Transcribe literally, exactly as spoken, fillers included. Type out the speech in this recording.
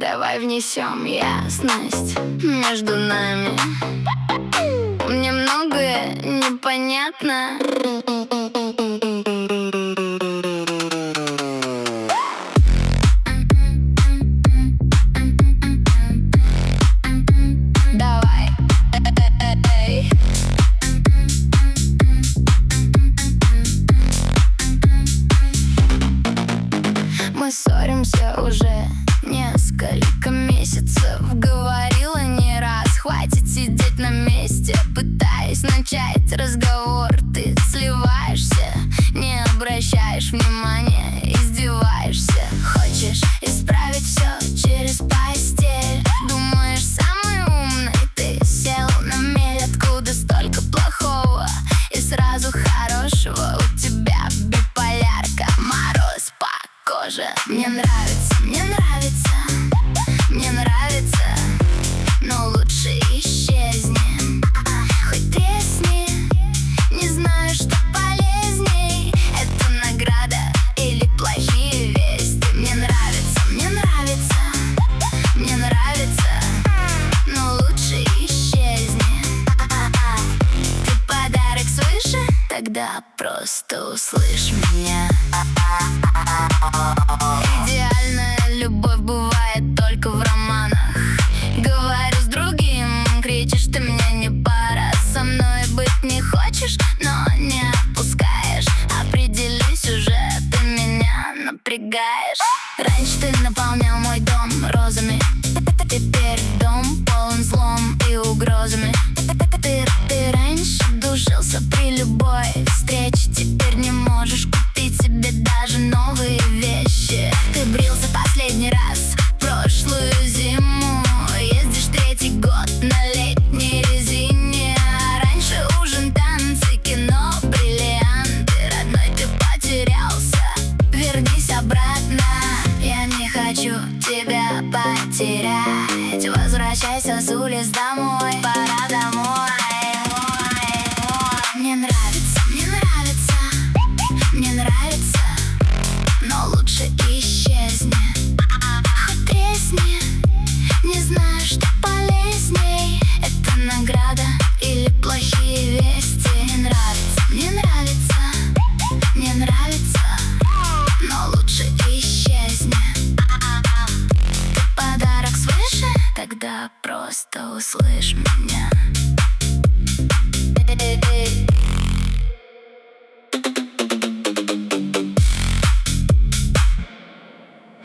Давай внесем ясность между нами. Мне многое непонятно. Давай. Мы ссоримся уже несколько месяцев. Говорила не раз, хватит сидеть на месте. Пытаясь начать разговор, ты сливаешься, не обращаешь внимания, издеваешься. Хочешь исправить все через постель. Думаешь, самый умный, ты сел на мель. Откуда столько плохого и сразу хорошего? У тебя биполярка, мороз по коже. Мне нравится, мне нравится, мне нравится, но лучше исчезни. Хоть тресни, не знаю, что полезней. Это награда или плохие вести. Мне нравится, мне нравится, мне нравится, но лучше исчезни. Ты подарок свыше? Тогда просто услышь меня. Идеальная любовь бывает только в романах. Говорю с другим, кричишь, ты мне не пара. Со мной быть не хочешь, но не отпускаешь. Определись уже, ты меня напрягаешь. Раньше ты наполнял мой дом розами, теперь дом полон злом и угрозами. Ты, ты раньше душился при любой встрече, теперь не можешь купить себе даже новые вещи. Ты брился последний раз в прошлую зиму. Ездишь третий год на летней резине. Раньше ужин, танцы, кино, бриллианты. Родной, ты потерялся, вернись обратно. Я не хочу тебя потерять. Возвращайся с улиц домой, пора домой. Мне нравится, мне нравится, мне нравится, но лучше исчезни. Хоть тресни, не знаю, что полезней. Это награда или плохие вести. Мне нравится, мне нравится, мне нравится, но лучше исчезни. Ты подарок свыше? Тогда просто услышь меня.